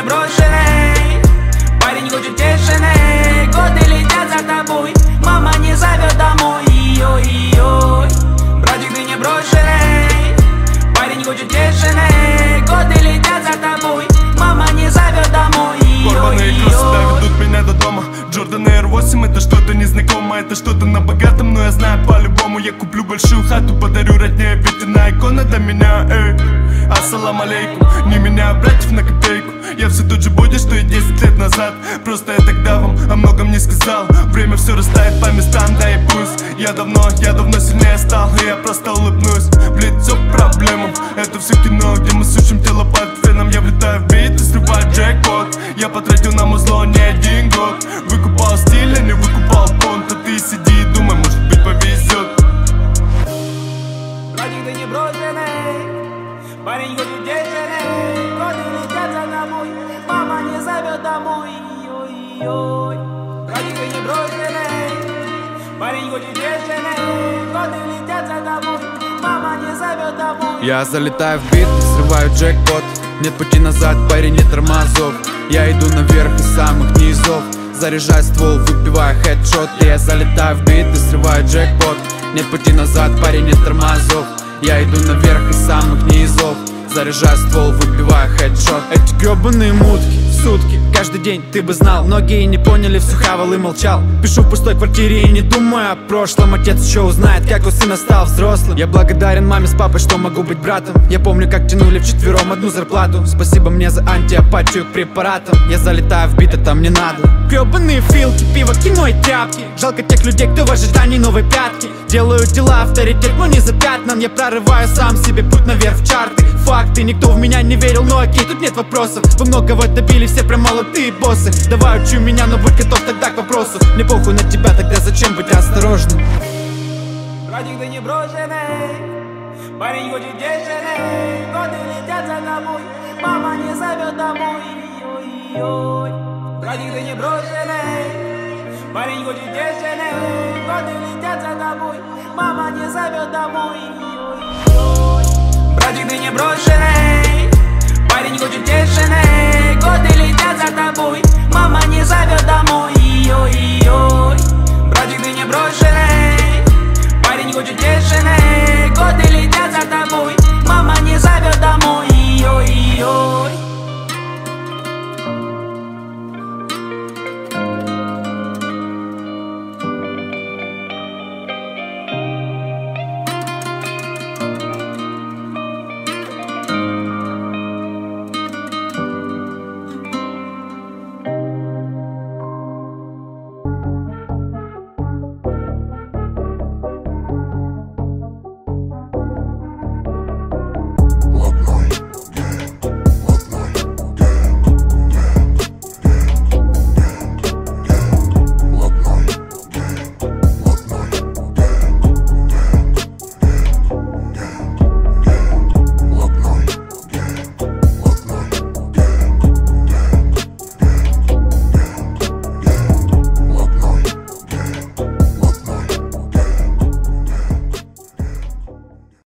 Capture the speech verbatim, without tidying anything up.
брошенный, парень хочет тишины. Годы летят за тобой, мама не зовет домой. Ой-ой-ой, братик, ты не брошенный, парень хочет тишины. Годы летят за тобой, мама не зовет домой. Порванные кроссы ведут меня до дома. Джордан Эйр восемь, это что-то незнакомое, это что-то на богатом, но я знаю по-любому. Я куплю большую хату, подарю родне, ведь она икона для меня, эй. Ассалам алейкум, не меня, братьев на копейку. Я все тот же боди, что и десять лет назад. Просто я тогда вам о многом не сказал. Время все растает по местам, да и пусть. Я давно, я давно сильнее стал, и я просто улыбнусь в лицо проблемам. Это все кино, где мы сушим тело под феном. Я влетаю в бит и срываю джекпот. Я потратил на музло не один год. Выкупал стиль, а не выкупал понт. А ты сиди и думай, может быть повезет. Братик, ты не брошенный, парень хочет тишины. Годы летят за тобой, мама не зовет домой. Ой-ой-ой, братик, ты не брошенный, парень хочет тишины. Годы летят за тобой, мама не зовет домой. Я залетаю в бит, срываю джекпот. Нет пути назад, парень, нет тормозов. Я иду наверх из самых низов. Заряжаю ствол, выпиваю хедшот. Я залетаю в бит и срываю джекпот. Нет пути назад, парень, нет тормозов. Я иду наверх из самых низов. Заряжаю ствол, выпиваю хедшот. Эти гребаные мутки в сутки, каждый день ты бы знал. Многие не поняли, все хавал и молчал. Пишу в пустой квартире и не думаю о прошлом. Отец еще узнает, как у сына стал взрослым. Я благодарен маме с папой, что могу быть братом. Я помню, как тянули вчетвером одну зарплату. Спасибо мне за антиапатию к препаратам. Я залетаю в бит, а там не надо. Гребаные филки, пиво, кино и тряпки. Жалко тех людей, кто в ожидании новой пятки. Делаю дела, авторитет, но не запятнан. Я прорываю сам себе путь наверх в чарты. Факты, никто в меня не верил, но окей, тут нет вопросов. Вы многого добились, все прям молодые боссы. Давай учу меня, но будь готов тогда к вопросу. Мне похуй на тебя, тогда зачем быть осторожным? Братик, ты не брошенный, парень хочет тишины. Годы летят за тобой, мама не зовет домой. Ой-ой-ой, братик, ты не брошенный, парень хочет тишины. Годы летят за тобой, мама не зовет домой. Ой-ой-ой, братик, ты не брошенный, парень хочет тишины. Годы летят за тобой, мама не зовет домой. Ой-ой-ой, братик, ты не брошенный.